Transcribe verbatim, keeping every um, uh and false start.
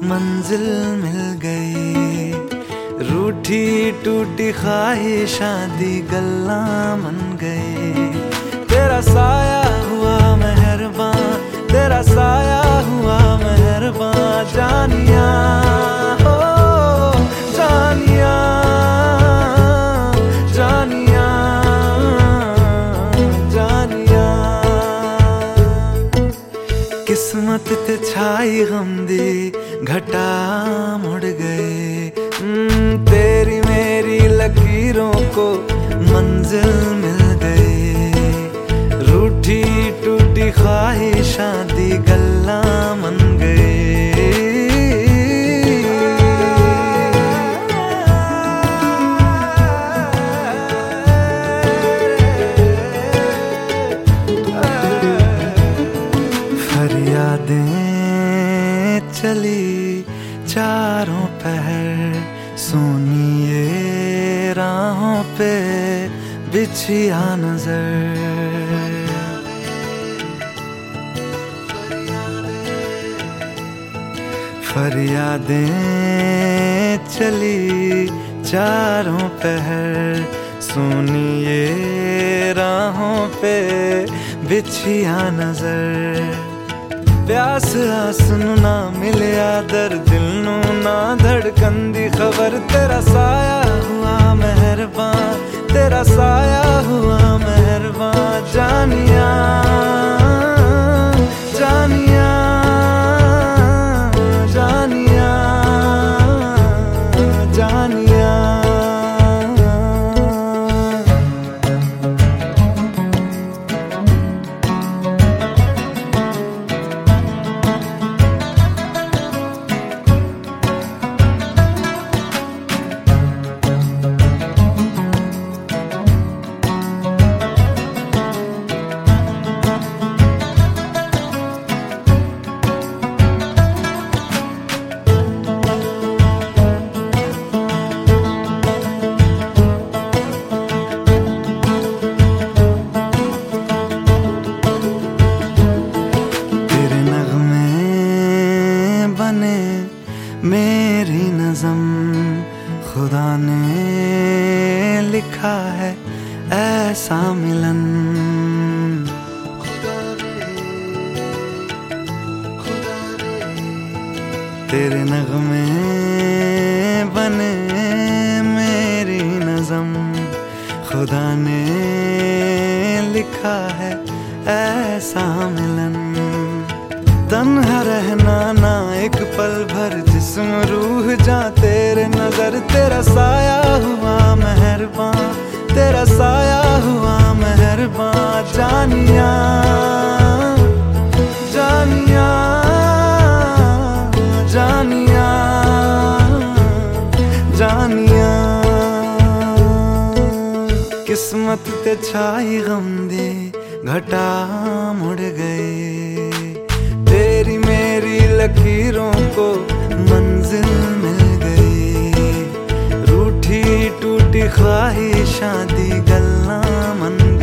मंजिल मिल गई। रूठी टूटी ख्वाहिशां दी गल्ला मन गए। तेरा साया हुआ मेहरबान, तेरा साया हुआ मेहरबान जानिया, हो जानिया जानिया जानिया। किस्मत ते छाई गम दी घटा मुड़ गए। तेरी मेरी लकीरों को मंजिल मिल गई। रूठी टूटी ख्वाहिशां दी गल्ला मन गए। फरियादें चली चारों पहर, सुनिए राहों पे बिछिया नजर। फरियादें चली चारों पहर, सुनिए राहों पे बिछिया नजर। प्यास आस नू ना मिलिया दर, दिल नू ना धड़कन दी खबर। तेरा साया हुआ मेहरबान, तेरा साया हुआ मेहरबान जानिया जानिया जानिया जानिया। मेरी नज़म खुदा ने लिखा है ऐसा मिलन। तेरे नगमे बने मेरी नज़म, खुदा ने लिखा है ऐसा मिलन। तन्हा रहना ना एक पल भर, जिस्म रूह जा तेरे नजर। तेरा साया हुआ मेहरबान, तेरा साया हुआ मेहरबान जानिया जानिया जानिया जानिया। किस्मत ते छाई गम दी घटा मुड़ गई। तेरी मेरी लकीरों को मंजिल मिल गई। रूठी टूटी ख्वाहिशां दी गल्ला मन